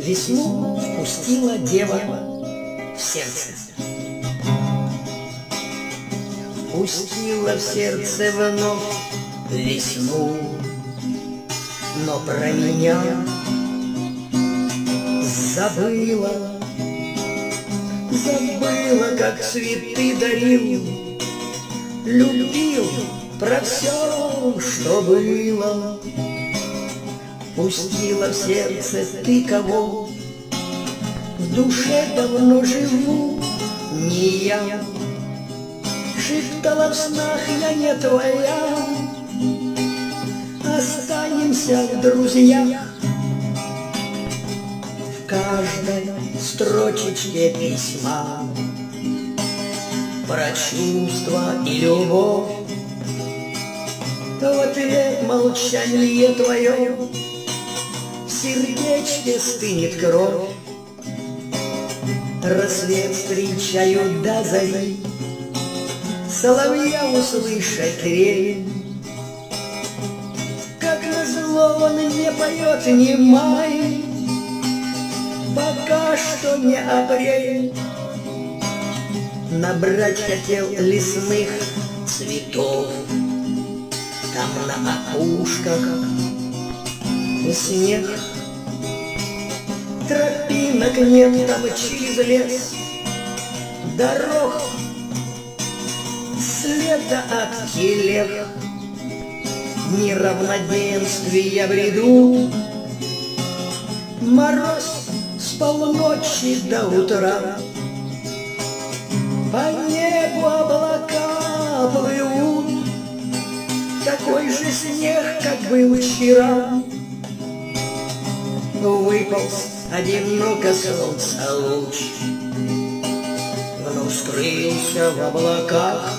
Весну впустила дева в сердце. Впустила в сердце вновь весну, но про меня забыла. Забыла, как цветы дарил, любил про все, что было. Пустила в сердце ты кого, в душе давно живу не я. Шептала в снах, я не твоя, останемся в друзьях. В каждой строчечке письма про чувства и любовь, в ответ молчание твое, в сердечке стынет кровь. Рассвет встречаю до зари, соловья услышать трель. Как назло он не поет ни май, пока что не апрель. Набрать хотел лесных цветов, там на опушках снег. Тропинок нет там через лес, дорог следа от телег. Неравноденствия бреду, мороз с полночи до утра. По небу облака плывут, такой же снег, как был вчера. Выполз одиноко солнца луч, вновь скрылся в облаках.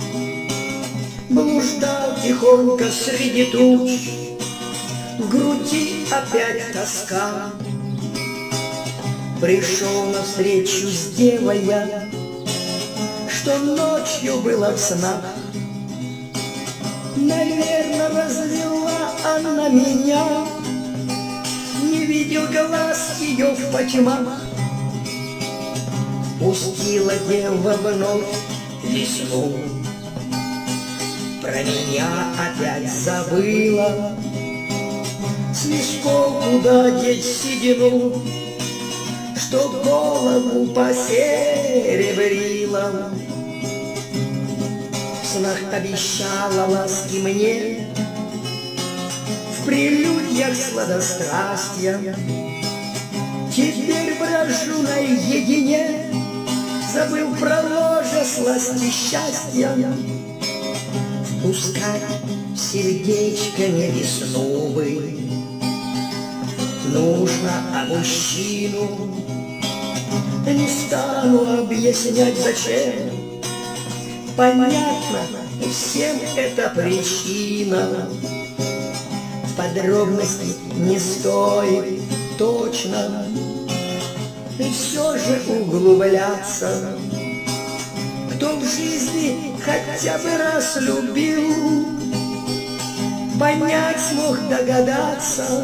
Блуждал тихонько среди туч, в груди опять тоска. Пришел навстречу с девой я, что ночью была в снах. Наверно, развела она меня, не видел глаз ее в потьмах. Пустила дева вновь весну, про меня опять забыла. С висков куда деть седину, что голову посеребрила. В снах обещала ласки мне, в прелюдиях сладострастья. Теперь брожу наедине, забыл про ложе сласти счастья. Пускай в сердечко не весну бы, нужно, а мужчину не стану объяснять зачем. Понятно, всем это причина, в подробности не стоит точно и все же углубляться. Кто в жизни хотя бы раз любил, понять смог, догадаться.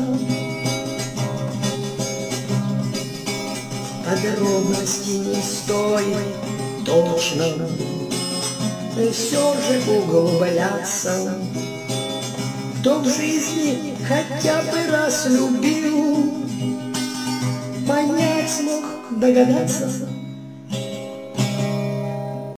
Подробности не стоит точно и все же углубляться. Кто в жизни хотя бы раз любил, понять смог, догадаться.